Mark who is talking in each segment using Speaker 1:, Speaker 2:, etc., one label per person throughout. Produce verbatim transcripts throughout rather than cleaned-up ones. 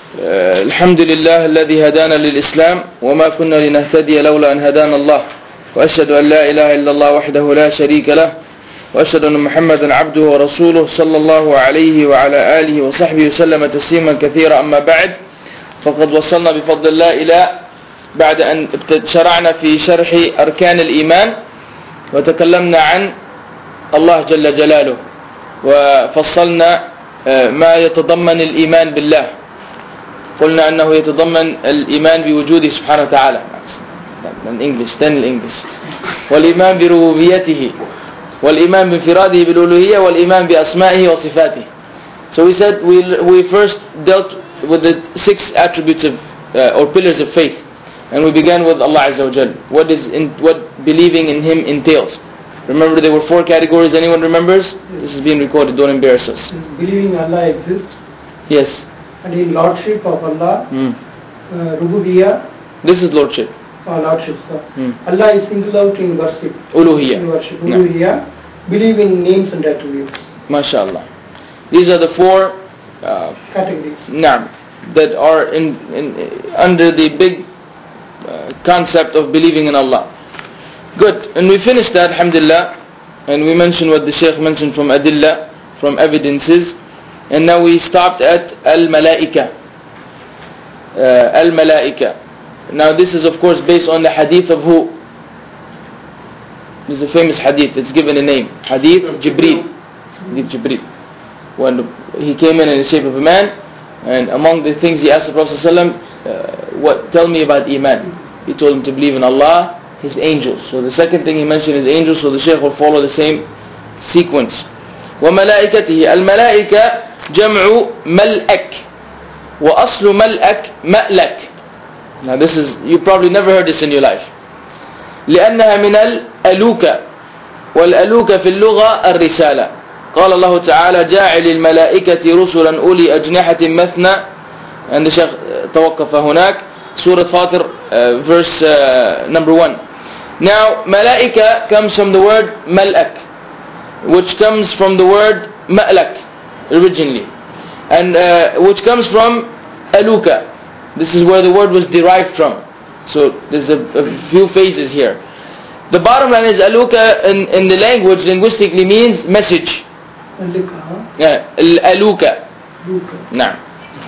Speaker 1: الحمد لله الذي هدانا للإسلام وما كنا لنهتدي لولا أن هدانا الله وأشهد أن لا إله إلا الله وحده لا شريك له وأشهد أن محمدا عبده ورسوله صلى الله عليه وعلى آله وصحبه وسلم تسليما كثيرا. أما بعد، فقد وصلنا بفضل الله إلى بعد أن شرعنا في شرح أركان الإيمان وتكلمنا عن الله جل جلاله وفصلنا ما يتضمن الإيمان بالله. قلنا أنه يتضمن الإيمان بوجوده سبحانه وتعالى الإنجليش تاني الإنجليش والإيمان بربوبيته والإيمان بانفراده بالألوهية والإيمان بأسمائه وصفاته. So we said we, we first dealt with the six attributes of uh, or pillars of faith, and we began with Allah Azza wa Jal. What is in, what believing in Him entails. Remember there were four categories. Anyone remembers? This is being recorded. Don't embarrass us.
Speaker 2: Believing Allah exists.
Speaker 1: Yes.
Speaker 2: And in Lordship of Allah.
Speaker 1: Mm.
Speaker 2: Uh, Rububiyyah.
Speaker 1: This is Lordship.
Speaker 2: Oh, Lordship, sir.
Speaker 1: Mm.
Speaker 2: Allah is singled out in worship.
Speaker 1: Uluhiyyah.
Speaker 2: In worship. Uluhiyyah. No. Believe in names and attributes.
Speaker 1: MashaAllah. These are the four uh,
Speaker 2: categories.
Speaker 1: Naam, that are in, in under the big uh, concept of believing in Allah. Good. And we finished that, alhamdulillah. And we mentioned what the Shaykh mentioned from adillah, from evidences. And now we stopped at al-malaika. Uh, al-malaika. Now this is of course based on the hadith of who? This is a famous hadith. It's given a name. Hadith Jibreel. Hadith Jibreel. When he came in in the shape of a man, and among the things he asked the Prophet ﷺ, uh, what, tell me about Iman. He told him to believe in Allah, His angels. So the second thing he mentioned is angels, so the Shaykh will follow the same sequence. وَمَلَائِكَتِهِ الْمَلَائِكَةِ جَمْعُ مَلْأَكْ وَأَصْلُ مَلْأَكْ مَأْلَكْ. Now this is, you probably never heard this in your life. لأنها من الألوكة والألوكة في اللغة الرسالة. قال الله تعالى جاعل الملائكة رسلا أولي أجنحة مثنى. And the Shaykh توقف هناك. Surah Fatir, uh, verse uh, number one. Now, malaika comes from the word malak, which comes from the word ma'lak originally, and uh, which comes from aluka. This is where the word was derived from. So there's a, a few phases here. The bottom line is aluka in, in the language linguistically means message.
Speaker 2: Aluka, huh?
Speaker 1: Yeah, aluka.
Speaker 2: Aluka.
Speaker 1: Nah.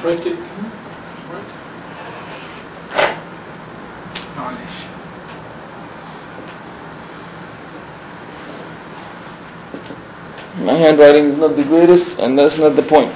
Speaker 1: My handwriting is not the greatest, and that's not the point.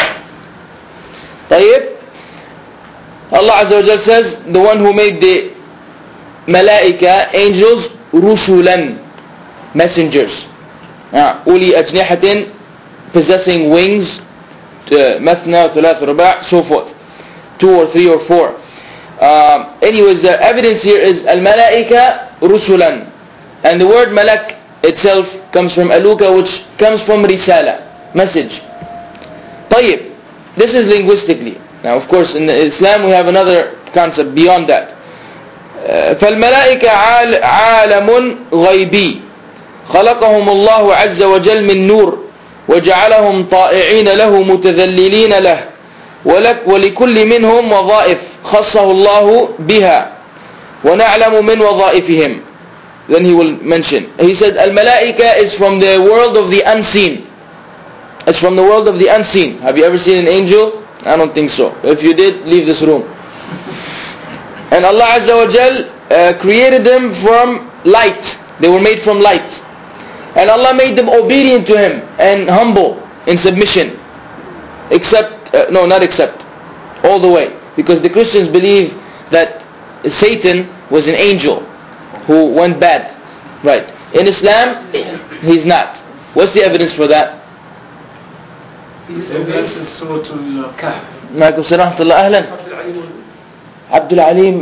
Speaker 1: طيب, Allah Azza wa Jal says, the one who made the malaika, angels, rusulan, messengers. Uli ajnihatin, possessing wings, mathna, thulath, ruba', so forth. Two or three or four. Uh, anyways, the evidence here is al-malaika rusulan. And the word malak itself comes from aluka, which comes from risala, message. طيب, this is linguistically. Now of course in Islam we have another concept beyond that. فالملائكة عالم غيبي خلقهم الله عز وجل من نور وجعلهم طائعين له متذللين له ولكل منهم وظائف خصه الله بها ونعلم من وظائفهم. Then he will mention. He said, Al-Malaika is from the world of the unseen. It's from the world of the unseen. Have you ever seen an angel? I don't think so. If you did, leave this room. And Allah Azza wa Jal uh, created them from light. They were made from light. And Allah made them obedient to Him and humble in submission. Except, uh, no, not except. All the way. Because the Christians believe that Satan was an angel who went bad. Right. In Islam, he's not. What's the evidence for that?
Speaker 2: Evidence is Surah Al-Kahf.
Speaker 1: Ma'akum salam wa rahmatullah. Ahlan. Abdul Alim.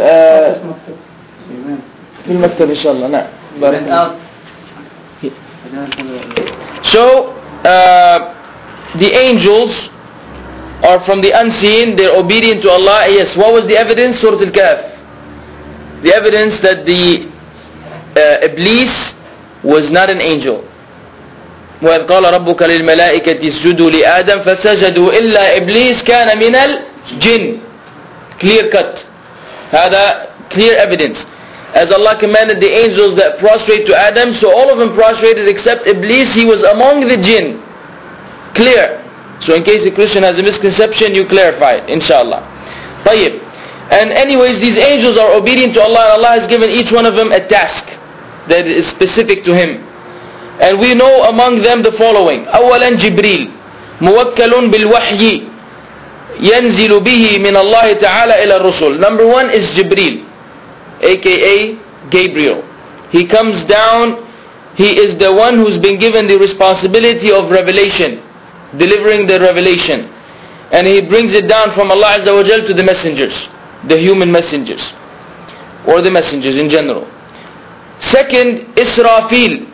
Speaker 1: في المكتب إن شاء الله. نعم. So, uh, the angels are from the unseen. They're obedient to Allah. Yes. What was the evidence? Surah Al-Kahf. The evidence that the Uh, Iblis was not an angel. وَإِذْ قَالَ رَبُّكَ لِلْمَلَائِكَةِ اسْجُدُوا لِآدَمَ فَسَجَدُوا إِلَّا إِبْلِيسَ كَانَ مِنَ jinn. Clear cut. هذا clear evidence. As Allah commanded the angels that prostrate to Adam, so all of them prostrated except Iblis. He was among the jinn. Clear. So in case a Christian has a misconception, you clarify it, inshallah. طيب. And anyways, these angels are obedient to Allah, and Allah has given each one of them a task that is specific to him. And we know among them the following. أولا جبريل موكل بالوحي ينزل به من الله تعالى إلى الرسل. Number one is Jibreel, aka Gabriel. He comes down, he is the one who's been given the responsibility of revelation, delivering the revelation, and he brings it down from Allah Azza wa Jal to the messengers, the human messengers, or the messengers in general. Second, Israfil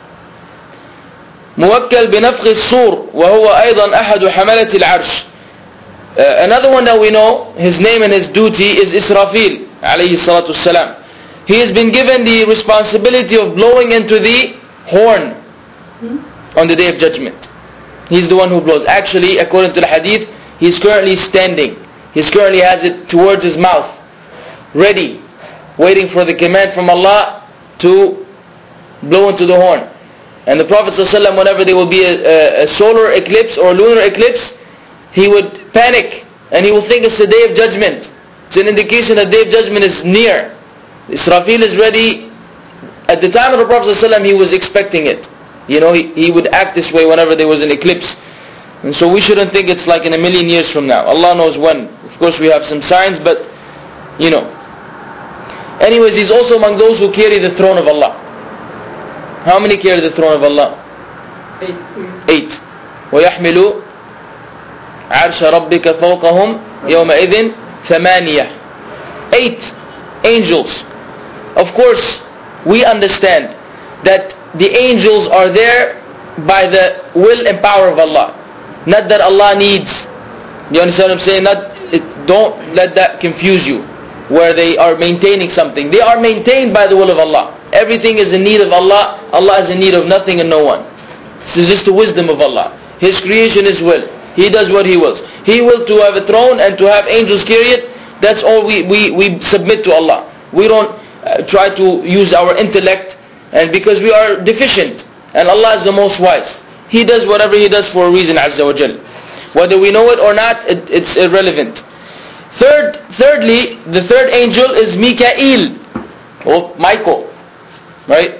Speaker 1: موكل بنفخ الصور وهو أيضا أحد حملة العرش. Uh, another one that we know, his name and his duty is Israfil alayhi salatu salam. He has been given the responsibility of blowing into the horn on the day of judgment. He's the one who blows. Actually, according to the hadith, he's currently standing. He currently has it towards his mouth, ready, waiting for the command from Allah to blow into the horn. And the Prophet ﷺ, whenever there will be a, a, a solar eclipse or lunar eclipse, he would panic and he will think it's the day of judgment. It's an indication that the day of judgment is near. Israfil is ready. At the time of the Prophet ﷺ, he was expecting it. You know, he, he would act this way whenever there was an eclipse. And so we shouldn't think it's like in a million years from now. Allah knows when. Of course we have some signs, but you know. Anyways, he's also among those who carry the throne of Allah. How many carry the throne of Allah? Eight. Eight. وَيَحْمِلُ عَرْشَ رَبِّكَ فَوْقَهُمْ يَوْمَئِذٍ ثَمَانِيَةٌ. Eight angels. Of course, we understand that the angels are there by the will and power of Allah. Not that Allah needs. You understand what I'm saying? Not, it, don't let that confuse you, where they are maintaining something. They are maintained by the will of Allah. Everything is in need of Allah. Allah is in need of nothing and no one. This is just the wisdom of Allah. His creation is will. He does what He wills. He will to have a throne and to have angels carry it. That's all we, we, we submit to Allah. We don't uh, try to use our intellect, and because we are deficient. And Allah is the most wise. He does whatever He does for a reason, Azza wa Jal. Whether we know it or not, it, it's irrelevant. Third, thirdly, the third angel is Mikael, or Michael, right?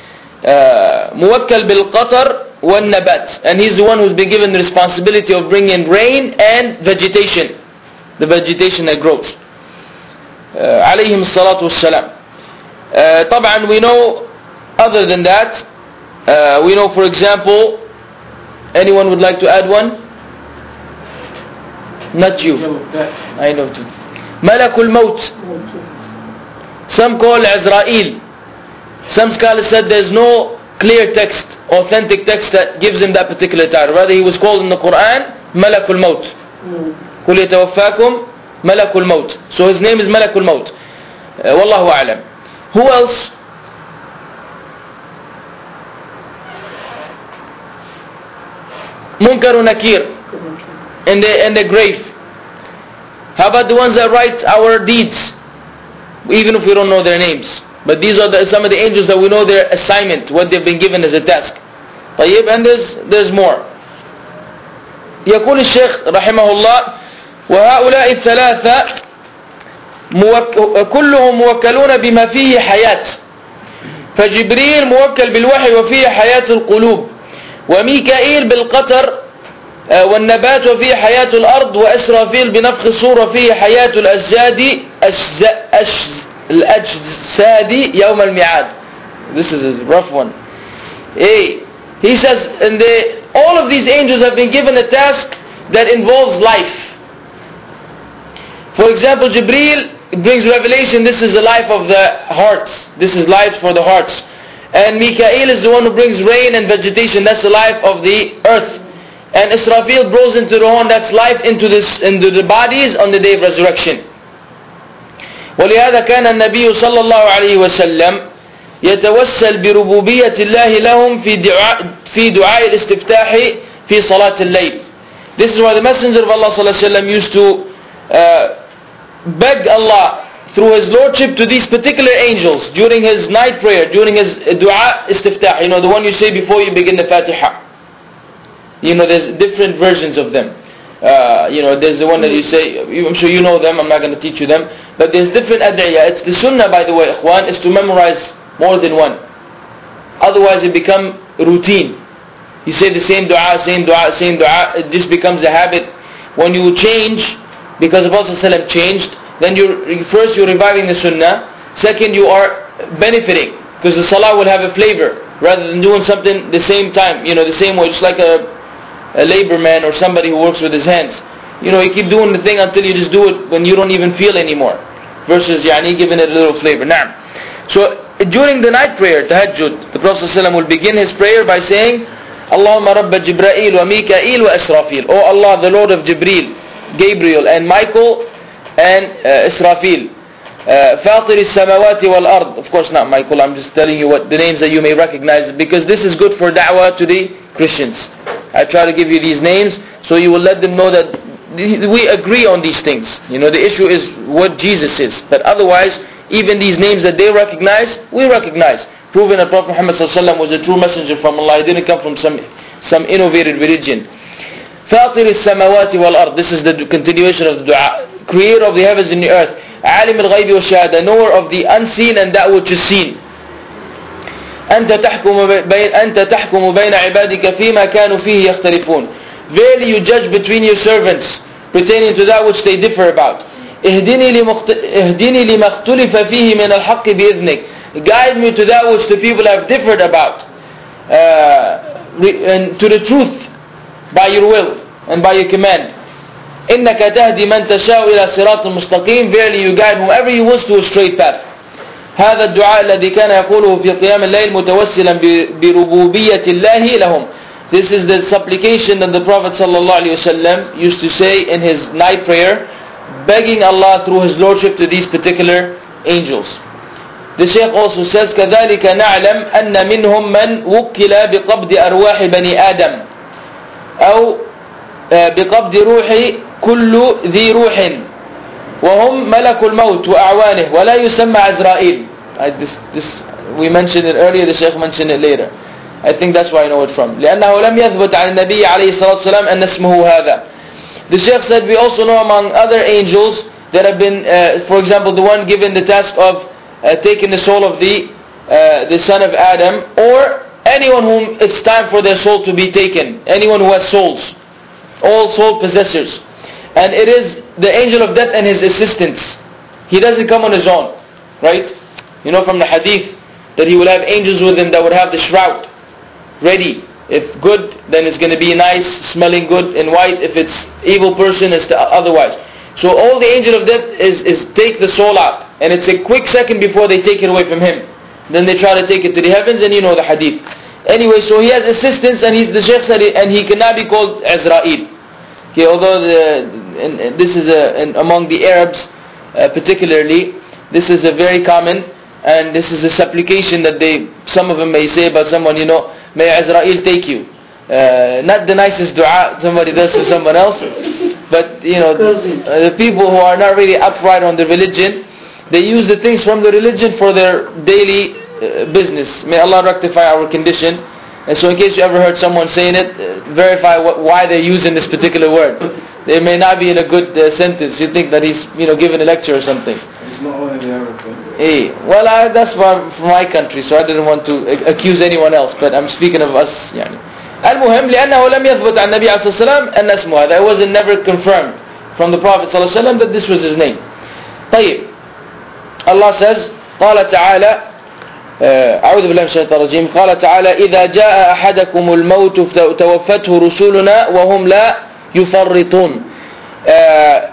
Speaker 1: موكل بالقطر والنبات, and he's the one who's been given the responsibility of bringing rain and vegetation, the vegetation that grows. عليهم الصلاة والسلام. طبعا we know other than that, uh, we know, for example, anyone would like to add one? Not you. I know too. Malakul Maut. Some call Azrael. Some scholars said there's no clear text, authentic text that gives him that particular title. Rather, he was called in the Quran Malakul Maut. قُلْ يَتَوَفَّاكُمْ Malakul Maut. So his name is Malakul Maut. Uh, Wallahu a'lam. Who else? Munkar and Nakir. In the, in the grave. How about the ones that write our deeds, even if we don't know their names? But these are the, some of the angels that we know their assignment, what they've been given as a task. طيب, and there's, there's more. يقول الشيخ رحمه الله وهؤلاء الثلاثة موك... كلهم موكلون بما فيه حياة. فجبريل موكل بالوحي وفيه حياة القلوب، وميكائيل بالقطر والنبات وفيه حياة الأرض، وإسرافيل بنفخ الصور وفيه حياة الأجساد الأجساد يوم الميعاد. This is a rough one. Hey, he says, and they, all of these angels have been given a task that involves life. For example, Jibreel brings revelation. This is the life of the hearts. This is life for the hearts. And Mikael is the one who brings rain and vegetation. That's the life of the earth. And Israfil blows into the horn. That's life into this, into the bodies on the day of resurrection. ولهذا كان النبي صلى الله عليه وسلم يتوسل بربوبية الله لهم في دعاء في دعاء الاستفتاح في صلاة الليل. This is why the Messenger of Allah صلى الله عليه وسلم used to uh, beg Allah through His Lordship to these particular angels during his night prayer, during his dua istiftah, you know, the one you say before you begin the Fatiha. You know, there's different versions of them. Uh, you know, there's the one that you say, I'm sure you know them, I'm not going to teach you them, but there's different ad'iyah. It's the sunnah, by the way, ikhwan, is to memorize more than one. Otherwise it becomes routine. You say the same dua, same dua, same dua, it just becomes a habit. When you change, because the Prophet ﷺ changed, then you first you're reviving the sunnah, second you are benefiting, because the salah will have a flavor, rather than doing something the same time, you know, the same way, just like a a labor man or somebody who works with his hands. You know, you keep doing the thing until you just do it when you don't even feel anymore. Versus, yani, giving it a little flavor. Now, so during the night prayer, tahajjud, the Prophet ﷺ will begin his prayer by saying, Allahumma Rabba Jibra'il wa Mika'il wa Israfil. Oh Allah, the Lord of Jibreel, Gabriel, and Michael, and uh, Israfil. Fatir al-samawati wal-ard. Of course not Michael, I'm just telling you what the names that you may recognize, because this is good for da'wah to the Christians. I try to give you these names so you will let them know that we agree on these things. You know, the issue is what Jesus is. But otherwise, even these names that they recognize, we recognize. Proving that Prophet Muhammad was a true messenger from Allah. He didn't come from some some innovated religion. Fatir al-samawati wal-ard. This is the continuation of the dua. Creator of the heavens and the earth. Alim al-ghaybi wa shahada. Knower of the unseen and that which is seen. أنت تحكم بين أنت تحكم بين عبادك فيما كانوا فيه يختلفون. Verily you judge between your servants pertaining to that which they differ about. اهدني لمخت... اهدني لما اختلف فيه من الحق بإذنك. Guide me to that which the people have differed about, uh, and to the truth by your will and by your command. إنك تهدي من تشاء إلى صراط مستقيم. Verily you guide whoever you wish to a straight path. هذا الدعاء الذي كان يقوله في قيام الليل متوسلا بربوبية الله لهم. This is the supplication that the Prophet ﷺ used to say in his night prayer, begging Allah through His Lordship to these particular angels. The Shaykh also says, كذلك نعلم أن منهم من وكل بقبض أرواح بني آدم أو بقبض روح كل ذي روح وهم ملك الموت وأعوانه ولا يسمى عزرائيل. This, this, we mentioned it earlier, the Shaykh mentioned it later. I think that's where I know it from. لأنه لم يثبت عن النبي عليه الصلاة والسلام أن اسمه هذا. The Shaykh said we also know among other angels that have been, uh, for example, the one given the task of uh, taking the soul of the uh, the son of Adam, or anyone whom it's time for their soul to be taken, anyone who has souls, all soul possessors. And it is the angel of death and his assistants. He doesn't come on his own, right? You know from the hadith that he will have angels with him that would have the shroud ready. If good, then it's going to be nice, smelling good and white. If it's evil person, it's the otherwise. So all the angel of death is, is take the soul out. And it's a quick second before they take it away from him. Then they try to take it to the heavens, and you know the hadith. Anyway, so he has assistants, and he's the Shaykh said, and he cannot be called Azra'il. Okay, although the, and, and this is a, and among the Arabs uh, particularly, this is a very common, and this is a supplication that they, some of them may say about someone, you know, may Azra'il take you. Uh, not the nicest dua somebody does to someone else, but you know, uh, the people who are not really upright on the religion, they use the things from the religion for their daily uh, business. May Allah rectify our condition. And so in case you ever heard someone saying it, uh, verify what, why they're using this particular word. They may not be in a good uh, sentence. You think that he's, you know, giving a lecture or something.
Speaker 3: It's not only the Arab thing.
Speaker 1: Hey, well, I, that's from my country, so I didn't want to accuse anyone else, but I'm speaking of us. يعني. المهم لأنه لم يثبت عن النبي عليه الصلاة والسلام أن اسمه هذا. It wasn't never confirmed from the Prophet صلى الله عليه وسلم that this was his name. طيب. Allah says, قال تعالى أعوذ بالله من الشيطان الرجيم قال تعالى إذا جاء أحدكم الموت توفته رسولنا وهم لا يفرطون. uh,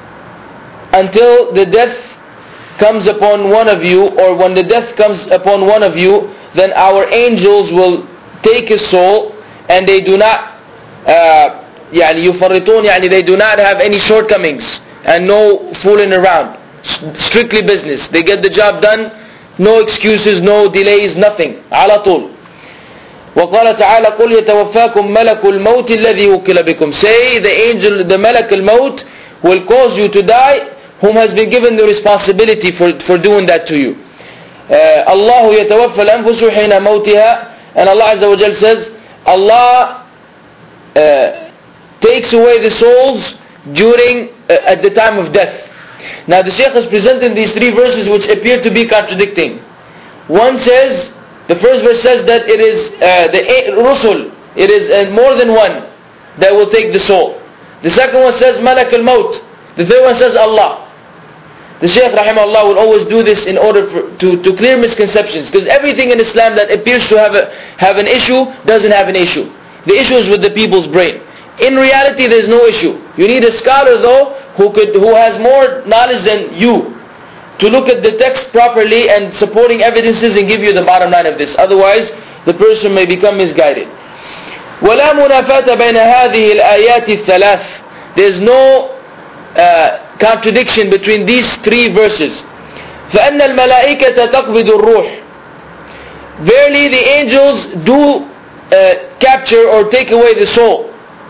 Speaker 1: Until the death comes upon one of you, or when the death comes upon one of you, then our angels will take his soul, and they do not uh, يعني يفرطون يعني they do not have any shortcomings and no fooling around. Strictly business. They get the job done, no excuses, no delays, nothing. على طول. وقال تعالى قل يتوفاكم ملك الموت الذي وكل بكم. Say the angel, the malak al-maut will cause you to die, whom has been given the responsibility for, for doing that to you. Uh, Allah يتوفى الأنفس حين موتها, and Allah Azza wa Jal says, Allah uh, takes away the souls during uh, at the time of death. Now the Shaykh has presented these three verses which appear to be contradicting. One says, the first verse says that it is uh, the Rusul, it is uh, more than one that will take the soul. The second one says Malak al-Maut. The third one says Allah. The Shaykh rahimahullah will always do this in order for, to, to clear misconceptions, because everything in Islam that appears to have a, have an issue doesn't have an issue. The issue is with the people's brain. In reality, there's no issue. You need a scholar though who could who has more knowledge than you to look at the text properly and supporting evidences and give you the bottom line of this. Otherwise, the person may become misguided. ولا منافاة بين هذه الآيات الثلاث. There's no uh, contradiction between these three verses. فأن الملائكة تقبض الروح. Verily, the angels do uh, capture or take away the soul.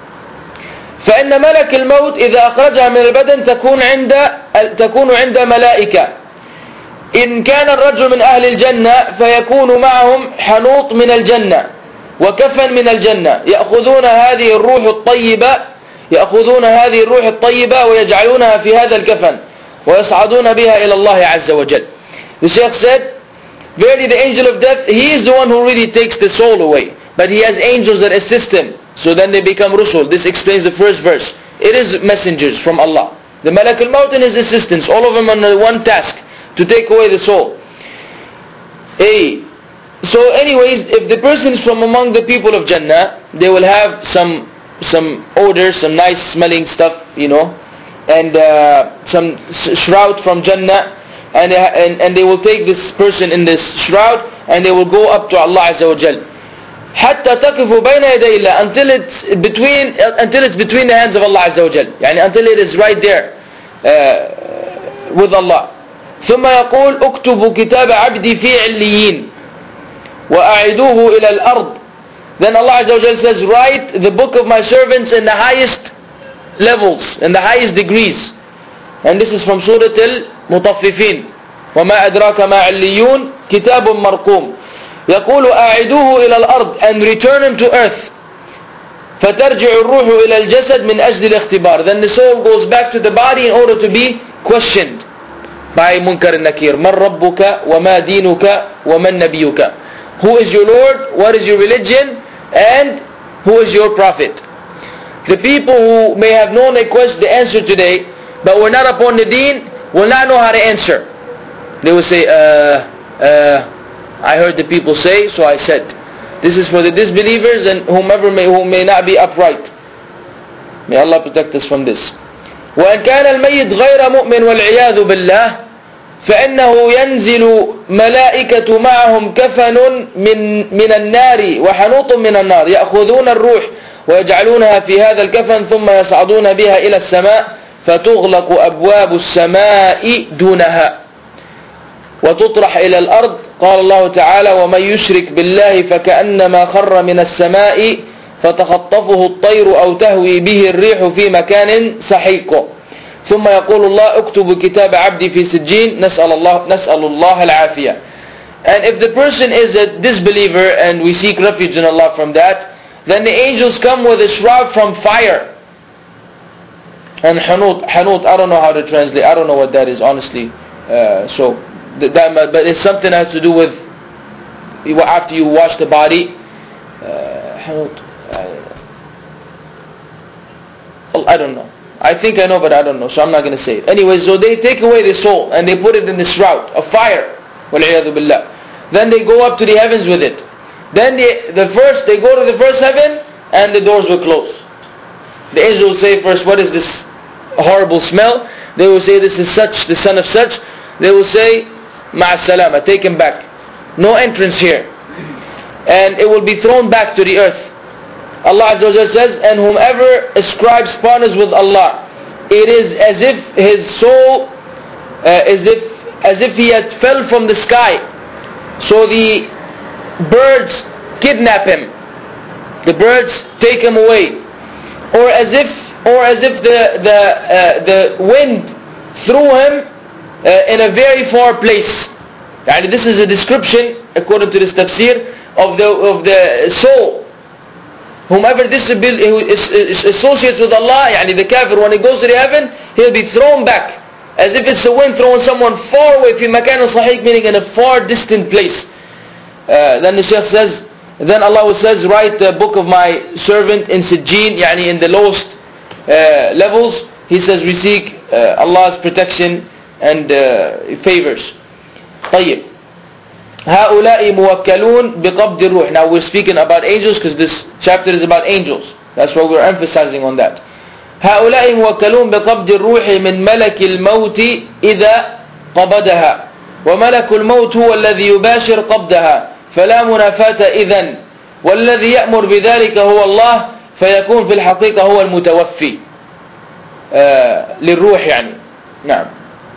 Speaker 1: فإن ملك الموت إذا أخرجها من البدن تكون عند تكون عند ملائكة. إن كان الرجل من أهل الجنة فيكون معهم حنوط من الجنة وكفن من الجنة يأخذون هذه الروح الطيبة يأخذون هذه الروح الطيبة ويجعلونها في هذا الكفن ويصعدون بها إلى الله عز وجل. The Shaykh said, verily the angel of death, he is the one who really takes the soul away, but he has angels that assist him. So then they become Rusul. This explains the first verse. It is messengers from Allah. The Malak al-Maut and his assistants, all of them on one task, to take away the soul. A. So anyways, if the person is from among the people of Jannah, they will have some some odor, some nice smelling stuff, you know, and uh, some shroud from Jannah, and, and, and they will take this person in this shroud, and they will go up to Allah Azza wa Jal. حتى تقف بين يدي الله, until it's between until it's between the hands of Allah Azza wa Jal, يعني until it is right there uh, with Allah. ثم يقول اكتبوا كتاب عبدي في عليين وأعيدوه إلى الأرض. Then Allah Azza wa Jal says, write the book of my servants in the highest levels, in the highest degrees. And this is from Surah Al-Mutaffifin. وما أدراك ما عليون كتاب مرقوم يقول أعيدوه إلى الأرض, and return him to earth. فترجع الروح إلى الجسد من أجل الاختبار. Then the soul goes back to the body in order to be questioned by Munkar al-Nakir. من ربك وما دينك ومن نبيك. Who is your Lord? What is your religion? And who is your prophet? The people who may have known a question, the answer today, but were not upon the deen, will not know how to answer. They will say, uh, uh, I heard the people say, so I said. This is for the disbelievers and whomever may, who may not be upright. May Allah protect us from this. وَإِنْ كَانَ الْمَيِّتْ غَيْرَ مُؤْمِنٍ وَالْعِيَاذُ بِاللَّهِ فإنه ينزل ملائكة معهم كفن من من النار وحنوط من النار يأخذون الروح ويجعلونها في هذا الكفن ثم يصعدون بها إلى السماء فتغلق أبواب السماء دونها وتطرح إلى الأرض. قال الله تعالى ومن يشرك بالله فكأنما خر من السماء فتخطفه الطير أو تهوي به الريح في مكان سحيق. ثم يقول الله اكتب كتاب عبدي في سجين نسأل الله نسأل الله العافية. And if the person is a disbeliever and we seek refuge in Allah from that, then the angels come with a shroud from fire. And hanut, hanut, I don't know how to translate, I don't know what that is honestly. Uh, so, that, but it's something that has to do with after you wash the body. Uh, hanut, uh, I don't know. I think I know, but I don't know, so I'm not going to say it. Anyway, so they take away the soul and they put it in the shroud of fire. وَالْعِيَاذُ بِاللَّهِ. Then they go up to the heavens with it. Then they, the first, they go to the first heaven and the doors will close. The angel will say first, what is this horrible smell? They will say, this is such, the son of such. They will say, مَعَ السَّلَامَةِ, take him back. No entrance here. And it will be thrown back to the earth. Allah Azza wa Jalla says, and whomever ascribes partners with Allah, it is as if his soul, uh, as if as if he had fell from the sky. So the birds kidnap him. The birds take him away. Or as if or as if the the uh, the wind threw him uh, in a very far place. And this is a description, according to this tafsir, of the of the soul. Whomever this who is, is associates with Allah, yani the kafir, when he goes to the heaven, he'll be thrown back, as if it's the wind throwing someone far away, fi makan sahih, meaning in a far distant place. Uh, then the Shaykh says, then Allah says, write the book of my servant in Sijjeen, yani in the lowest uh, levels. He says, we seek uh, Allah's protection and uh, favors. طيب. هؤلاء موكلون بقبض الروح. Now we're speaking about angels because this chapter is about angels. That's why we're emphasizing on that. هؤلاء موكلون بقبض الروح من ملك الموت إذا قبضها وملك الموت هو الذي يباشر قبضها فلا منافاة إذن والذي يأمر بذلك هو الله فيكون في الحقيقة هو المتوفي uh, للروح يعني. نعم.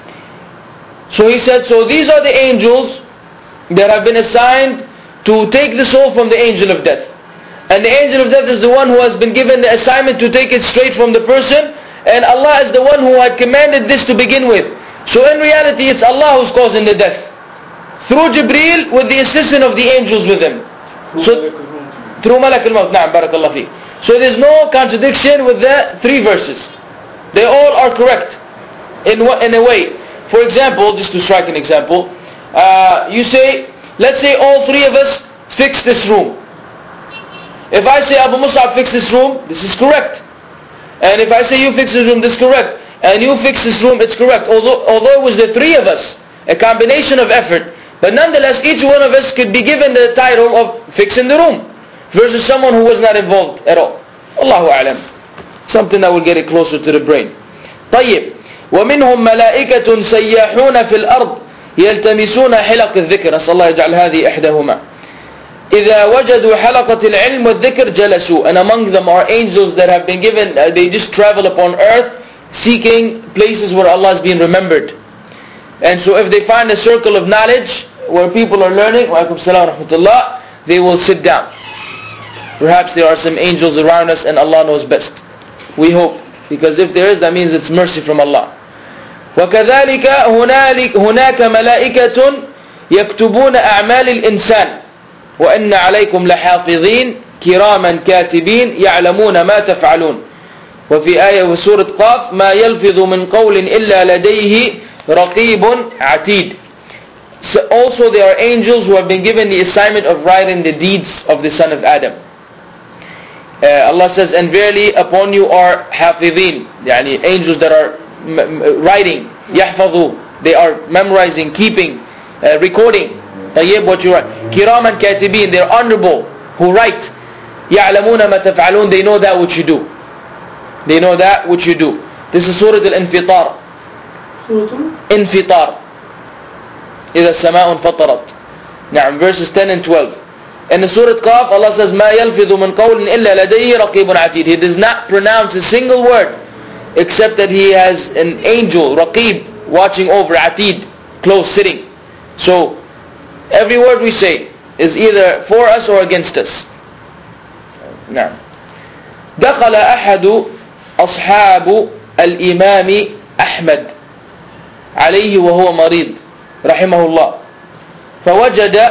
Speaker 1: So he said, so these are the angels that have been assigned to take the soul from the angel of death. And the angel of death is the one who has been given the assignment to take it straight from the person, and Allah is the one who had commanded this to begin with. So in reality it's Allah who's causing the death, through Jibreel with the assistance of the angels with him. So through Malak al-Maut. Na'am, barakallah fi. So there's no contradiction with the three verses. They all are correct in in a way. For example, just to strike an example, Uh, you say, let's say all three of us fix this room. If I say Abu Mus'ab fix this room, this is correct. And if I say you fix this room, this is correct. And you fix this room, it's correct. Although, although it was the three of us, a combination of effort. But nonetheless, each one of us could be given the title of fixing the room versus someone who was not involved at all. Allahu A'lam. Something that will get it closer to the brain. طيب. ومنهم ملائكة سياحون في الأرض يلتمسون حلق الذكر. نسأل الله يجعل هذه إحداهما. إذا وجدوا حلقة العلم والذكر جلسوا. And among them are angels that have been given, uh, they just travel upon earth seeking places where Allah is being remembered. And so if they find a circle of knowledge where people are learning, wa alaikum salam wa rahmatullah, they will sit down. Perhaps there are some angels around us and Allah knows best. We hope. Because if there is, that means it's mercy from Allah. وكذلك هنالك هناك ملائكة يكتبون أعمال الإنسان وإن عليكم لحافظين كراما كاتبين يعلمون ما تفعلون. وفي آية وسورة قاف ما يلفظ من قول إلا لديه رقيب عتيد. So also there are angels who have been given the assignment of writing the deeds of the son of Adam. Uh, Allah says, and verily upon you are hafidhin, yani angels that are writing, yahfadhu, they are memorizing, keeping, uh, recording, tayyib, what you write. Kiraman katibin, they are honorable, who write. Ya'lamuna ma taf'alun, they know that which you do. They know that which you do. This is Surah Al-Infitar. Surah Infitar. إذا السماء انفطرت. نعم, verses ten and twelve. In the Surah Qaf, Allah says, ما يلفظ من قول إلا لديه رقيب عتيد. He does not pronounce a single word except that he has an angel, Raqib, watching over, Atid, close, sitting. So, every word we say is either for us or against us. نعم. دخل أحد أصحاب الإمام أحمد عليه وهو مريض رحمه الله فوجد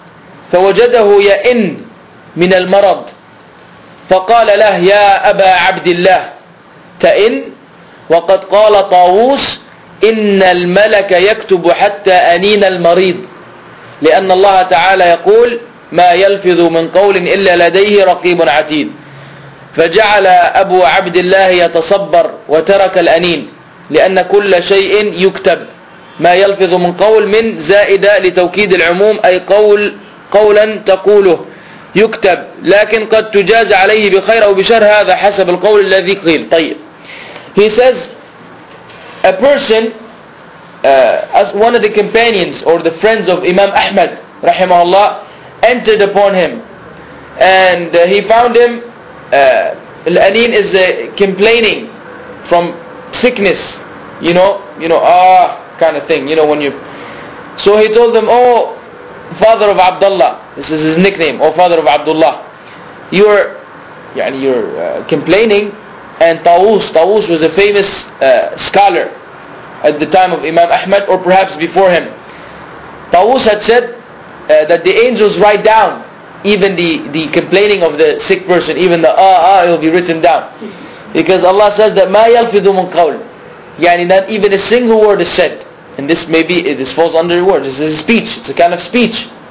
Speaker 1: فوجده يئن من المرض فقال له يا أبا عبد الله تئن وقد قال طاووس إن الملك يكتب حتى أنين المريض لأن الله تعالى يقول ما يلفظ من قول إلا لديه رقيب عتيد فجعل أبو عبد الله يتصبر وترك الأنين لأن كل شيء يكتب ما يلفظ من قول من زائدة لتوكيد العموم أي قول قولا تقوله يكتب لكن قد تجاز عليه بخير أو بشر هذا حسب القول الذي قيل. طيب. He says a person uh, as one of the companions or the friends of Imam Ahmad rahimahullah entered upon him and uh, he found him uh, Al-Anin is uh, complaining from sickness, you know, you know, ah kind of thing, you know, when you. So he told them, oh father of Abdullah, this is his nickname, oh father of Abdullah, you're, yani you're uh, complaining and Tawus. Tawus was a famous uh, scholar at the time of Imam Ahmad, or perhaps before him. Tawus had said uh, that the angels write down even the, the complaining of the sick person, even the ah ah, it will be written down. Because Allah says that مَا يَلْفِظُ مِنْ قَوْلٍ, yani not even a single word is said. And this may be, this falls under word, this is a speech, it's a kind of speech.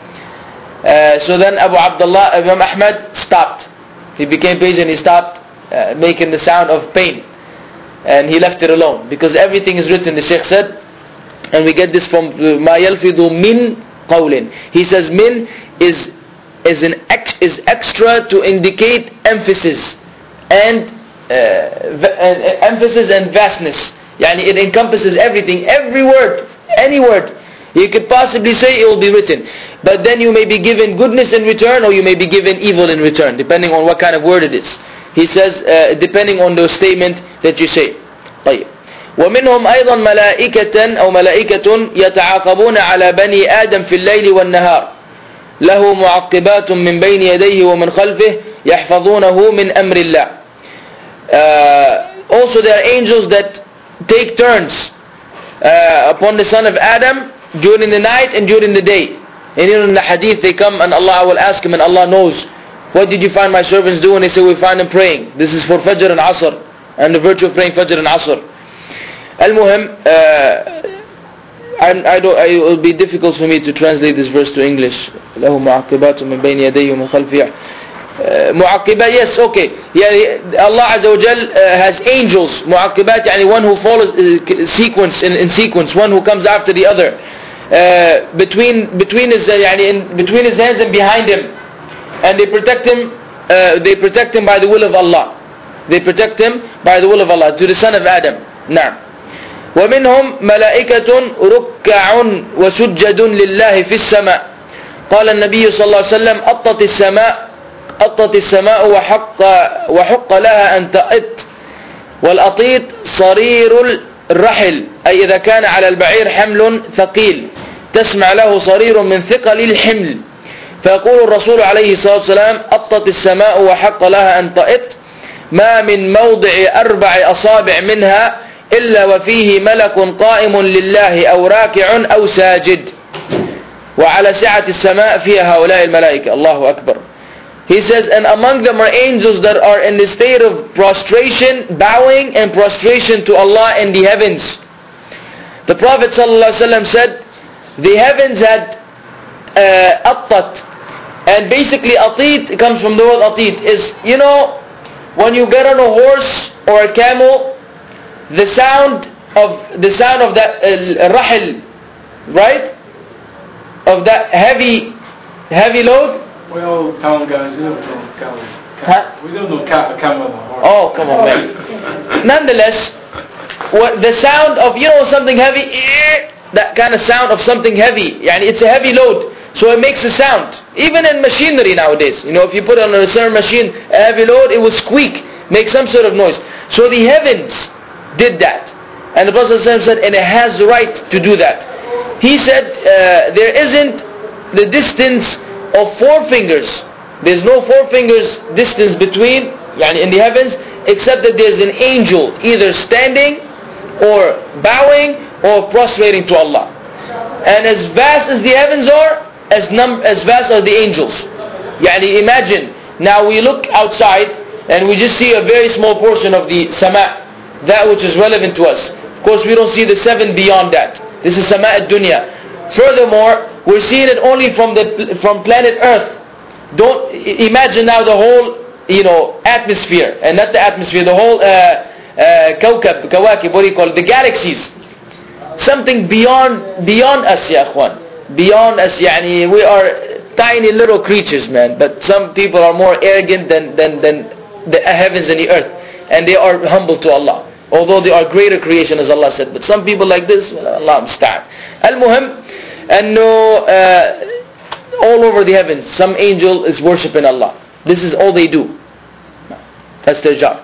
Speaker 1: Uh, so then Abu Abdullah, Imam Ahmad stopped. He became patient, he stopped uh, making the sound of pain. And he left it alone. Because everything is written, the Shaykh said, and we get this from مَا يَلْفِظُ مِنْ قَوْلٍ. He says min is, is, an ex, is extra to indicate emphasis and uh, uh, emphasis and vastness. Yani it encompasses everything, every word, any word you could possibly say, it will be written. But then you may be given goodness in return, or you may be given evil in return, depending on what kind of word it is. He says, uh, depending on the statement that you say. طيب. ومنهم أيضا ملائكة أو ملائكة يتعاقبون على بني آدم في الليل والنهار له معقبات من بين يديه ومن خلفه يحفظونه من أمر الله. Uh, also there are angels that take turns uh, upon the son of Adam during the night and during the day. And in the hadith they come and Allah will ask him, and Allah knows, what did you find my servants doing? They say, we find them praying. This is for Fajr and Asr, and the virtue of praying Fajr and Asr. Al-Muhim, uh, I, I don't, it will be difficult for me to translate this verse to English. لَهُ مُعَقِّبَاتٌ مِّن بَيْنِ يَدَيْهِ وَمِنْ خَلْفِهِ. Mu'aqibat, yes, okay. Yeah, Allah Azza wa Jal uh, has angels. Mu'aqibat, yani one who follows uh, sequence in, in sequence, one who comes after the other. Uh, between between his uh, yani in, between his hands and behind him, and they protect him. Uh, they protect him by the will of Allah. They protect him by the will of Allah to the son of Adam. Now, ومنهم ملائكة ركع وسجد لله في السماء. قال النبي صلى الله عليه وسلم أطت السماء أطت السماء وحق وحق لها أن تأط. والأطيط صرير الرحل، أي إذا كان على البعير حمل ثقيل تسمع له صرير من ثقل الحمل. فيقول الرسول عليه الصلاة والسلام أطت السماء وحق لها أن تأط ما من موضع أربع أصابع منها إلا وفيه ملك قائم لله أو راكع أو ساجد وعلى سعة السماء فيها هؤلاء الملائكة. الله أكبر. He says, and among them are angels that are in the state of prostration, bowing and prostration to Allah in the heavens. The Prophet ﷺ said, the heavens had uh, attat, and basically atit comes from the word atit, is, you know, when you get on a horse or a camel, the sound of the sound of that uh, rahil, right, of that heavy heavy load.
Speaker 3: We all town guys, we don't know camel.
Speaker 1: Huh?
Speaker 3: We don't know ca- camel or horse.
Speaker 1: Oh, come on, man. Nonetheless, what the sound of, you know, something heavy, that kind of sound of something heavy, yani it's a heavy load, so it makes a sound. Even in machinery nowadays, you know, if you put on a certain machine a heavy load, it will squeak, make some sort of noise. So the heavens did that, and the Prophet said, and it has the right to do that. He said, uh, there isn't the distance of four fingers. There's no four fingers distance between, yani in the heavens, except that there's an angel either standing or bowing or prostrating to Allah. And as vast as the heavens are, as num as vast are the angels. Yani imagine, now we look outside and we just see a very small portion of the sama, that which is relevant to us. Of course we don't see the seven beyond that. This is sama ad-dunya. Furthermore, we're seeing it only from the from planet Earth. Don't imagine now the whole, you know, atmosphere, and not the atmosphere, the whole uh, uh, kawkab, kawakib, what do you call it, the galaxies. Something beyond beyond us, ya akhwan. Beyond us, yani we are tiny little creatures, man. But some people are more arrogant than than than the heavens and the earth, and they are humble to Allah. Although they are greater creation, as Allah said. But some people like this, Allah musta'an. Al-Muhim, and no, uh, all over the heavens, some angel is worshipping Allah. This is all they do. That's their job.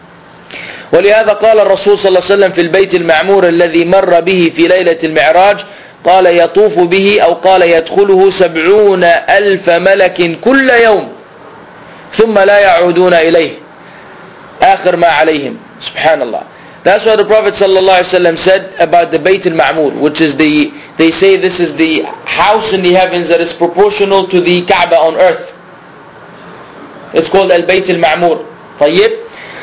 Speaker 1: ولهذا قال الرسول صلى الله عليه وسلم في البيت المعمور الذي مر به في ليلة المعراج قال يطوف به أو قال يدخله سبعون ألف ملك كل يوم ثم لا يعودون إليه. آخر ما عليهم. Subhanallah. That's what the Prophet ﷺ said about the Bayt al-Ma'mur, which is the, they say this is the house in the heavens that is proportional to the Kaaba on earth. It's called Al-Bayt al-Ma'mur. طيب.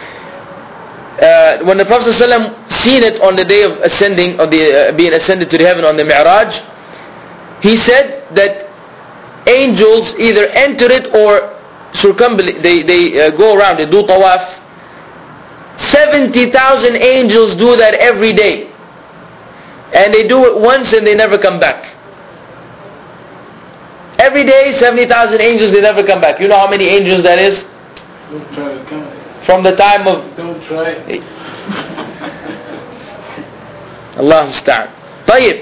Speaker 1: Uh, when the Prophet ﷺ seen it on the day of ascending, or the uh, being ascended to the heaven on the Mi'raj, he said that angels either enter it or circumambulate, they, they uh, go around, they do tawaf. seventy thousand angels do that every day. And they do it once and they never come back. Every day, seventy thousand angels, they never come back. You know how many angels that is?
Speaker 3: Don't try to count it.
Speaker 1: From the time of...
Speaker 3: Don't try it.
Speaker 1: الله المستعان. طيب.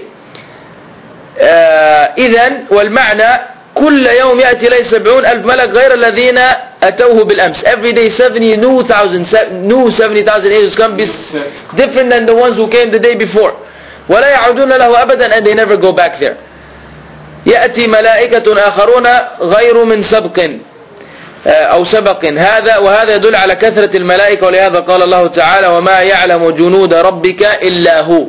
Speaker 1: آه إذن والمعنى كل يوم يأتي إليه سبعون ألف ملك غير الذين أتوه بالأمس. Every day seventy new thousand, new seventy thousand angels come, be different than the ones who came the day before. ولا يعودون له أبدا, and they never go back there. يأتي ملائكة آخرون غير من سبق أو سبق هذا وهذا يدل على كثرة الملائكة ولهذا قال الله تعالى وما يعلم جنود ربك إلا هو.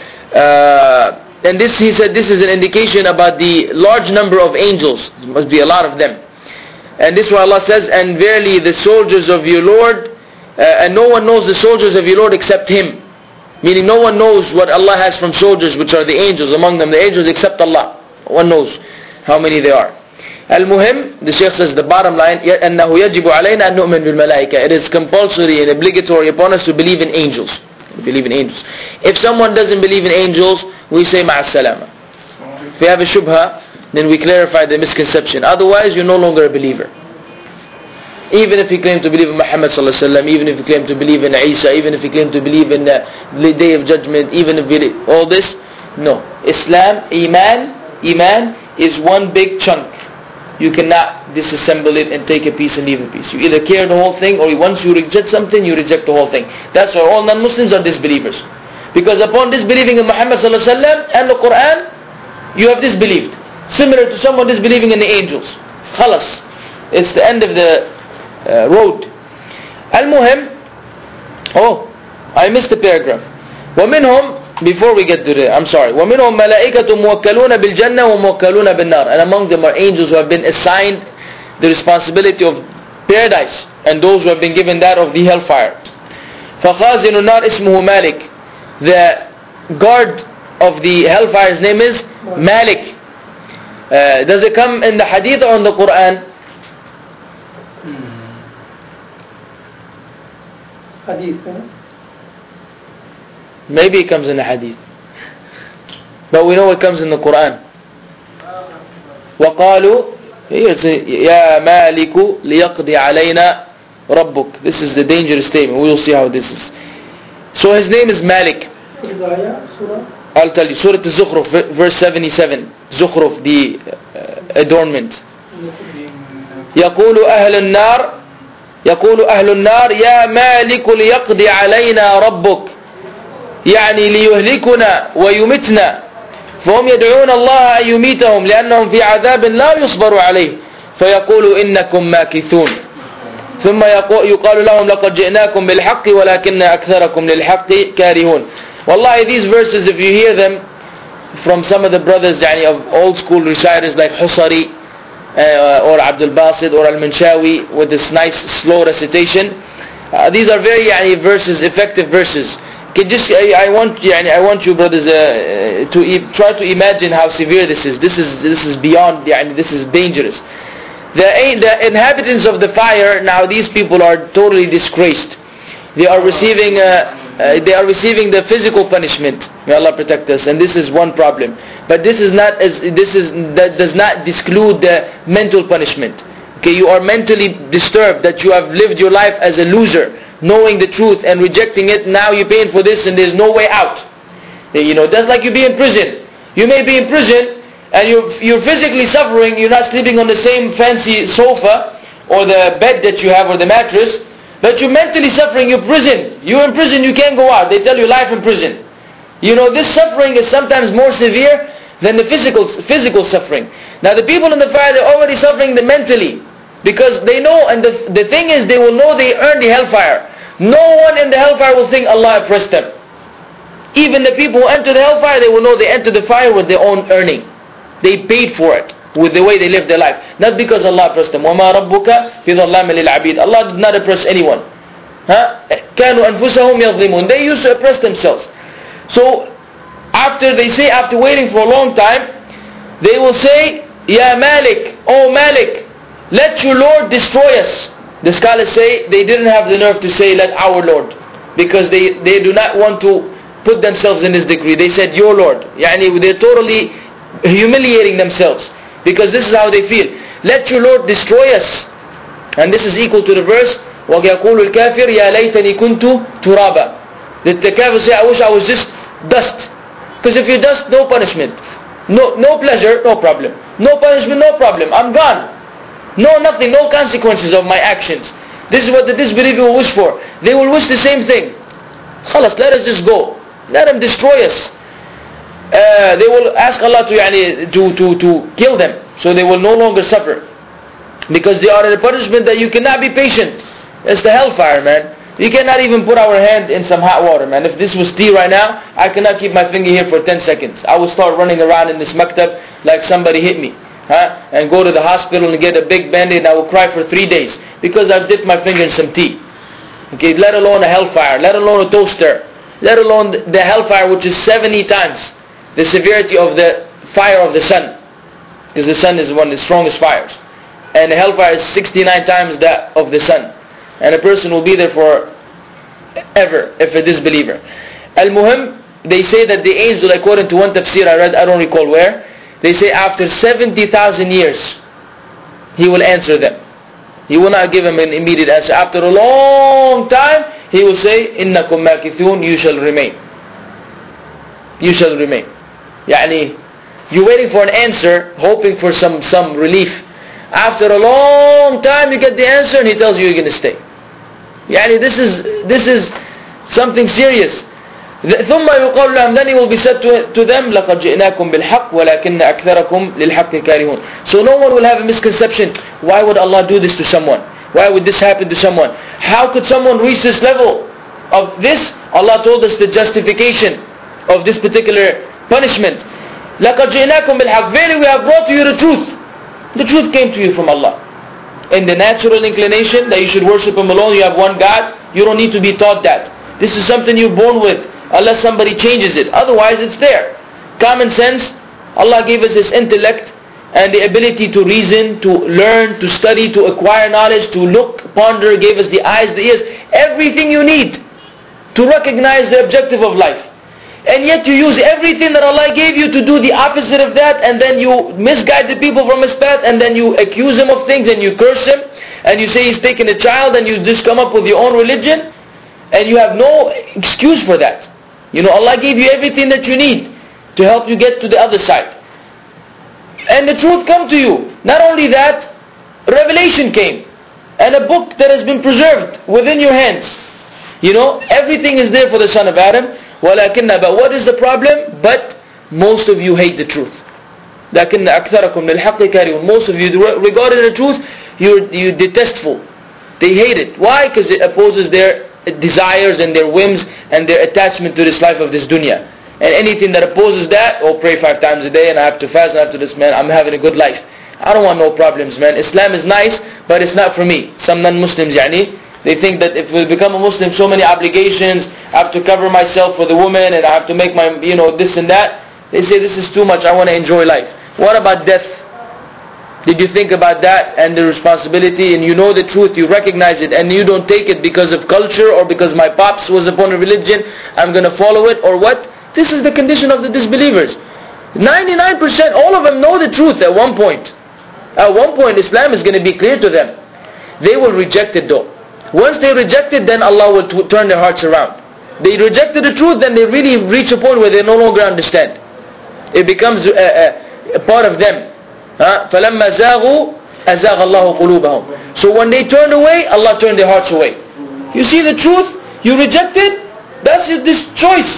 Speaker 1: uh, and this he said this is an indication about the large number of angels. There must be a lot of them. And this is why Allah says, and verily the soldiers of your Lord, uh, and no one knows the soldiers of your Lord except Him. Meaning no one knows what Allah has from soldiers, which are the angels, among them the angels, except Allah. One knows how many they are. Al-Muhim, the Shaykh says the bottom line, أَنَّهُ يَجِبُ عَلَيْنَا أَن نُؤْمِنْ بِالْمَلَائِكَةِ. It is compulsory and obligatory upon us to believe in angels. Believe in angels. If someone doesn't believe in angels, we say مع السلامة. If we have a shubha, then we clarify the misconception. Otherwise, you're no longer a believer. Even if you claim to believe in Muhammad sallallahu alaihi wasallam, even if you claim to believe in Isa, even if you claim to believe in the Day of Judgment, even if you all this, no. Islam, Iman, Iman is one big chunk. You cannot disassemble it and take a piece and leave a piece. You either care the whole thing, or once you reject something, you reject the whole thing. That's why all non-Muslims are disbelievers. Because upon disbelieving in Muhammad sallallahu alaihi wasallam and the Quran, you have disbelieved. Similar to someone disbelieving in the angels. Khalas. It's the end of the uh, road. Al-Muhim. Oh, I missed a paragraph. وَمِنْهُمْ Before we get to the, I'm sorry. وَمِنْهُمْ مَلَائِكَةٌ مُوَكَّلُونَ بِالْجَنَّةِ وَمُوَكَّلُونَ بِالنَّارِ. And among them are angels who have been assigned the responsibility of paradise, and those who have been given that of the hellfire. فَخَازِنُ النَّارِ اسْمُهُ مَالِكٌ. The guard of the hellfire's name is Malik. Uh, does it come in the hadith or in the Quran?
Speaker 2: Hadith, huh?
Speaker 1: Maybe it comes in the hadith, but we know it comes in the Quran. وَقَالُوا يَا مَالِكُ لِيَقْضِي عَلَيْنَا رَبُّكَ. This is the dangerous statement. We will see how this is. So his name is Malik. I'll tell you. Surah Al-Zukhruf, verse seventy-seven. Zukhruf, the uh, adornment. يقول أهل النار يقول أهل النار يا مالك ليقضي علينا ربك. يعني ليهلكنا ويمتنا. فهم يدعون الله أن يميتهم لأنهم في عذاب لا يصبر عليه. فيقول إنكم ماكثون. ثم يقال لهم لقد جئناكم بالحق ولكن أكثركم للحق كارهون. Wallahi, these verses, if you hear them from some of the brothers يعني, of old school reciters like Husari uh, or Abdul Basit or Al-Manshawi with this nice slow recitation, uh, these are very يعني, verses, effective verses. Can just, I, I want يعني, I want you brothers uh, to e- try to imagine how severe this is. This is this is beyond, يعني, this is dangerous. The, the inhabitants of the fire, now these people are totally disgraced. They are receiving uh, uh, they are receiving the physical punishment. May Allah protect us. And this is one problem. But this is not as this is that does not exclude the mental punishment. Okay, you are mentally disturbed that you have lived your life as a loser, knowing the truth and rejecting it. Now you're paying for this and there's no way out. You know, that's like you be in prison. You may be in prison and you're, you're physically suffering. You're not sleeping on the same fancy sofa or the bed that you have or the mattress. But you're mentally suffering, you're prison. You're in prison, you can't go out. They tell you life in prison. You know, this suffering is sometimes more severe than the physical physical suffering. Now the people in the fire, they're already suffering the mentally. Because they know, and the, the thing is, they will know they earned the hellfire. No one in the hellfire will think Allah oppressed them. Even the people who enter the hellfire, they will know they enter the fire with their own earning. They paid for it with the way they lived their life. Not because Allah oppressed them. وَمَا رَبُّكَ فِي ظَلَّامٍ لِلْعَبِيدِ Allah did not oppress anyone. Huh? كَانُوا أَنفُسَهُمْ يَظْلِمُونَ They used to oppress themselves. So, after they say, after waiting for a long time, they will say, Ya Malik, oh Malik, let your Lord destroy us. The scholars say they didn't have the nerve to say, let our Lord. Because they, they do not want to put themselves in this degree. They said, your Lord. Yani they're totally humiliating themselves. Because this is how they feel. Let your Lord destroy us. And this is equal to the verse, وَيَقُولُ الْكَافِرُ يَا لَيْتَنِي كُنْتُ تُرَابًا. The kafir say, I wish I was just dust. Because if you dust, no punishment. No, no pleasure, no problem. No punishment, no problem. I'm gone. No nothing, no consequences of my actions. This is what the disbeliever will wish for. They will wish the same thing. Khalas, let us just go. Let them destroy us. Uh, they will ask Allah to, yani, to, to, to kill them. So they will no longer suffer. Because they are in a punishment that you cannot be patient. It's the hellfire, man. You cannot even put our hand in some hot water, man. If this was tea right now, I cannot keep my finger here for ten seconds. I will start running around in this maktab like somebody hit me. Huh? And go to the hospital and get a big band-aid and I will cry for three days. Because I've dipped my finger in some tea. Okay, let alone a hellfire, let alone a toaster. Let alone the hellfire, which is seventy times the severity of the fire of the sun. Because the sun is one of the strongest fires. And the hellfire is sixty-nine times that of the sun. And a person will be there for ever if a disbeliever. Al-Muhim, they say that the angel, according to one tafsir I read, I don't recall where, they say after seventy thousand years, he will answer them. He will not give them an immediate answer. After a long time, he will say, إِنَّكُمْ مَاكِثُونَ You shall remain. You shall remain. Yani, you're waiting for an answer, hoping for some, some relief. After a long time, you get the answer and he tells you you're going to stay. Yani, this is, this is something serious. ثم يقول لهم, then he will be said to, to them, لَقَدْ جِئْنَاكُمْ بِالْحَقِّ وَلَكِنَّ أَكْثَرَكُمْ لِلْحَقِّ كَارِهُونَ So no one will have a misconception. Why would Allah do this to someone? Why would this happen to someone? How could someone reach this level of this? Allah told us the justification of this particular punishment. لَقَدْ جِئْنَاكُمْ بِالْحَقِّ Verily we have brought to you the truth. The truth came to you from Allah. In the natural inclination that you should worship Him alone, you have one God, you don't need to be taught that. This is something you're born with, unless somebody changes it. Otherwise it's there. Common sense, Allah gave us this intellect and the ability to reason, to learn, to study, to acquire knowledge, to look, ponder, gave us the eyes, the ears, everything you need to recognize the objective of life. And yet you use everything that Allah gave you to do the opposite of that, and then you misguide the people from His path, and then you accuse Him of things and you curse Him, and you say He's taken a child, and you just come up with your own religion, and you have no excuse for that. You know, Allah gave you everything that you need to help you get to the other side. And the truth come to you. Not only that, revelation came, and a book that has been preserved within your hands. You know, everything is there for the son of Adam. وَلَكِنَّ But what is the problem? But most of you hate the truth. لَكِنَّ أَكْثَرَكُمْ لِلْحَقِّ كَارِهُونَ Most of you, regarding the truth, you're, you're detestful. They hate it. Why? Because it opposes their desires and their whims and their attachment to this life of this dunya. And anything that opposes that, oh, pray five times a day and I have to fast and after this, man, I'm having a good life. I don't want no problems, man. Islam is nice, but it's not for me. Some non-Muslims, yani, they think that if we become a Muslim, so many obligations, I have to cover myself for the woman and I have to make my, you know, this and that. They say this is too much, I want to enjoy life. What about death? Did you think about that and the responsibility, and you know the truth, you recognize it, and you don't take it because of culture or because my pops was upon a religion, I'm going to follow it, or what? This is the condition of the disbelievers. ninety-nine percent, all of them know the truth at one point. At one point, Islam is going to be clear to them. They will reject it though. Once they reject it, then Allah will t- turn their hearts around. They rejected the truth, then they really reach a point where they no longer understand. It becomes a, a, a part of them. فَلَمَّا زَاغُوا أَزَاغَ اللَّهُ قُلُوبَهُم So when they turned away, Allah turned their hearts away. You see the truth, you reject it, that's this choice.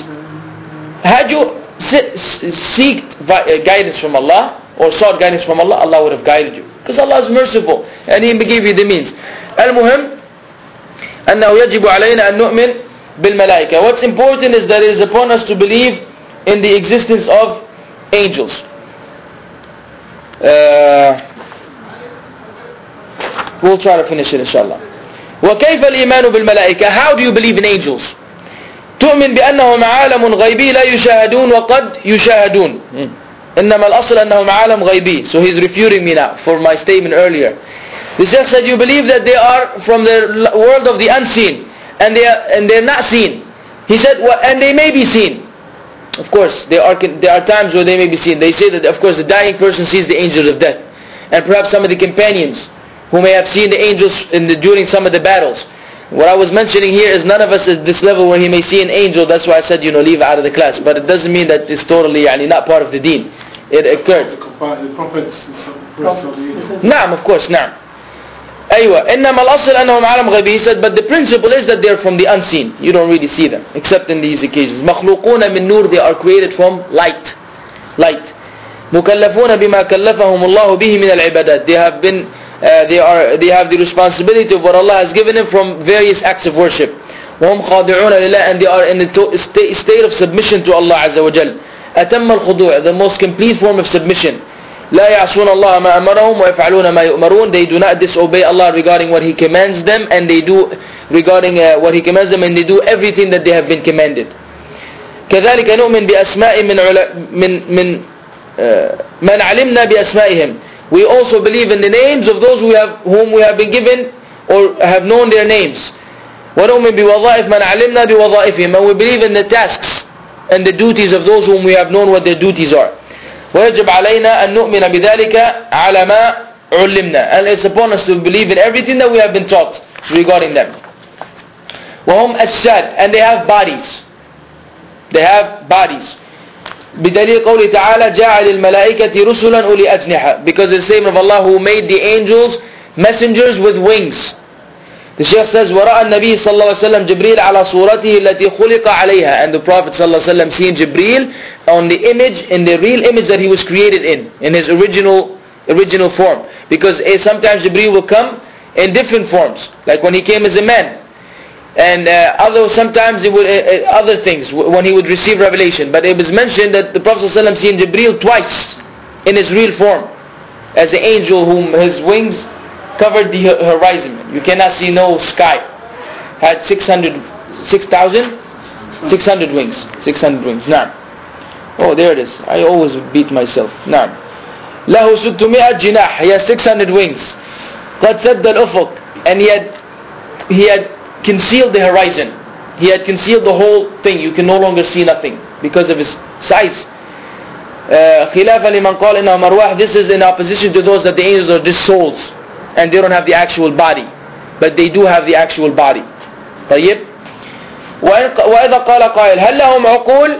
Speaker 1: Had you seeked guidance from Allah or sought guidance from Allah, Allah would have guided you. Because Allah is merciful and He gave you the means. Al-Muhim, أنه يجب علينا أن نؤمن بالملائكة. What's important is that it is upon us to believe in the existence of angels. Uh, we'll try to finish it inshallah. وكيف الإيمان بالملائكة? How do you believe in angels? تؤمن بأنهم عالم غيبي لا يشاهدون وقد يشاهدون. إنما الأصل أنهم عالم غيبي. So he's refuting me now for my statement earlier. The Shaykh said you believe that they are from the world of the unseen and they are, and they're not seen. He said well, and they may be seen. Of course there are there are times where they may be seen. They say that of course the dying person sees the angels of death, and perhaps some of the companions who may have seen the angels in the, during some of the battles. What I was mentioning here is none of us is this level where he may see an angel. That's why I said, you know, leave it out of the class. But it doesn't mean that it's totally yani, not part of the deen. It occurred.
Speaker 3: The prophets.
Speaker 1: Naam, of course, naam. Aywa, إنما الأصل أنهم عالم غيبي. He said, but the principle is that they're from the unseen. You don't really see them, except in these occasions. مخلوقون من نور, they are created from light. Light. مكلفون بما كلفهم الله به من العبادات. They have been Uh, they are they have the responsibility of what Allah has given them from various acts of worship. وهم خاضعون لله, and they are in the state of submission to Allah عز وجل. أتم الخضوع, the most complete form of submission. لا يعصون الله ما أمرهم ويفعلون ما يؤمرون. They do not disobey Allah regarding what He commands them, and they do regarding uh, what He commands them, and they do everything that they have been commanded. كذلك نؤمن بأسماء من من من من علمنا بأسمائهم. We also believe in the names of those who have, whom we have been given or have known their names. وَنُؤْمِنْ بِوَظَائِفْ مَنْ عَلِمْنَا بِوَظَائِفِهِمْ. And we believe in the tasks and the duties of those whom we have known what their duties are. وَيَجِبْ عَلَيْنَا أَن نُؤْمِنَ بِذَلِكَ عَلَى مَا عُلِّمْنَا. And it's upon us to believe in everything that we have been taught regarding them. وَهُمْ أَجْسَادٌ. And they have bodies. They have bodies. بدليل قوله تعالى جعل الملائكة رسلا أولي أجنحة. Because the same of Allah who made the angels messengers with wings. The Shaykh says ورأى النبي صلى الله عليه وسلم جبريل على صورته التي خلق عليها. And the Prophet صلى الله عليه وسلم seen Jibreel on the image, in the real image that he was created in, in his original original form. Because eh, sometimes Jibreel will come in different forms, like when he came as a man. And uh, although sometimes it would, uh, uh, other things when he would receive revelation. But it was mentioned that the Prophet ﷺ seen Jibreel twice in his real form as an angel whom his wings covered the horizon. You cannot see no sky. Had six hundred, six thousand, six hundred wings. six hundred wings. Naam. Oh, there it is. I always beat myself. Naam. له ستمائة جناح. He has six hundred wings. قد سد الأفق. And he had, he had concealed the horizon. He had concealed the whole thing. You can no longer see nothing because of his size. خلافا لمن قال إنهم أرواح. This is in opposition to those that the angels are just souls and they don't have the actual body, but they do have the actual body. طيب. وإذا قال قائل هل لهم عقول؟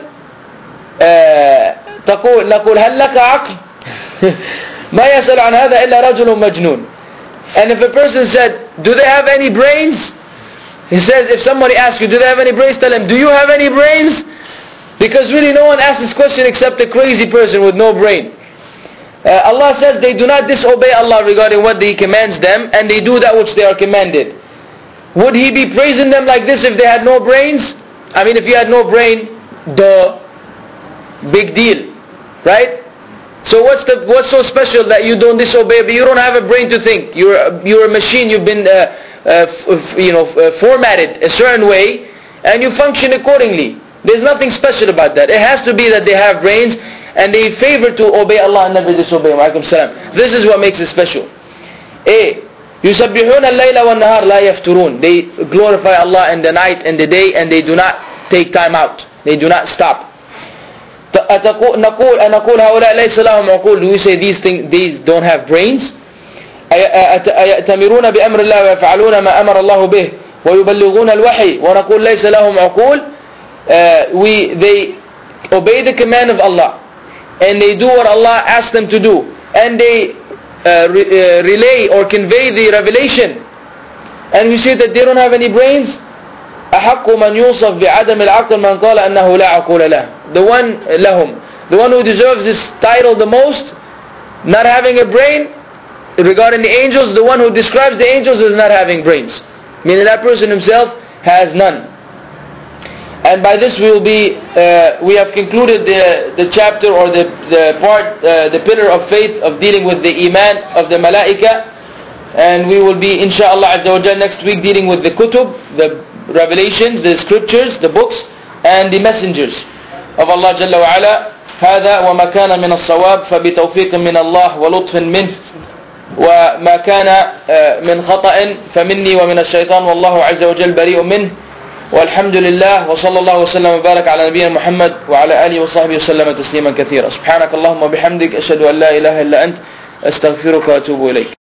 Speaker 1: تقول نقول هل لك عقل؟ ما يسأل عن هذا إلا رجل مجنون. And if a person said, do they have any brains? He says, if somebody asks you, do they have any brains? Tell him, do you have any brains? Because really no one asks this question except a crazy person with no brain. Uh, Allah says they do not disobey Allah regarding what He commands them, and they do that which they are commanded. Would He be praising them like this if they had no brains? I mean, if you had no brain, duh, big deal, right? So what's the what's so special that you don't disobey? But you don't have a brain to think. You're a, you're a machine. You've been uh, uh, f- you know uh, formatted a certain way, and you function accordingly. There's nothing special about that. It has to be that they have brains and they favor to obey Allah and never disobey Him. This is what makes it special. A. يُسَبِّحُونَ اللَّيْلَ وَالنَّهَارَ لَا يَفْتُرُونَ. They glorify Allah in the night and the day, and they do not take time out. They do not stop. نقول نقول هؤلاء ليس لهم عقول. Do we say these things, these don't have brains? أيأتمرون بأمر الله ويفعلون ما أمر الله به ويبلغون الوحي ونقول ليس لهم عقول. Uh, we they obey the command of Allah and they do what Allah asks them to do, and they uh, re, uh, relay or convey the revelation, and we say that they don't have any brains. أحق من يوصف بعدم العقل من قال أنه لا عقول له. The one لهم, the one who deserves this title the most, not having a brain regarding the angels, the one who describes the angels as not having brains, meaning that person himself has none. And by this we will be, uh, we have concluded the, the chapter or the, the part, uh, the pillar of faith of dealing with the iman of the malaika. And we will be, inshaAllah Azza wa Jal, next week dealing with the kutub, the revelations, the scriptures, the books, and the messengers of Allah Jalla wa Ala. هذا وما كان من الصواب فبتوفيق من الله ولطف منه وما كان من خطأ فمني ومن الشيطان والله عز وجل بريء منه والحمد لله وصلى الله وسلم وبارك على نبينا محمد وعلى آله وصحبه وسلم تسليما كثيرا. سبحانك اللهم وبحمدك أشهد أن لا إله إلا أنت أستغفرك وأتوب إليك.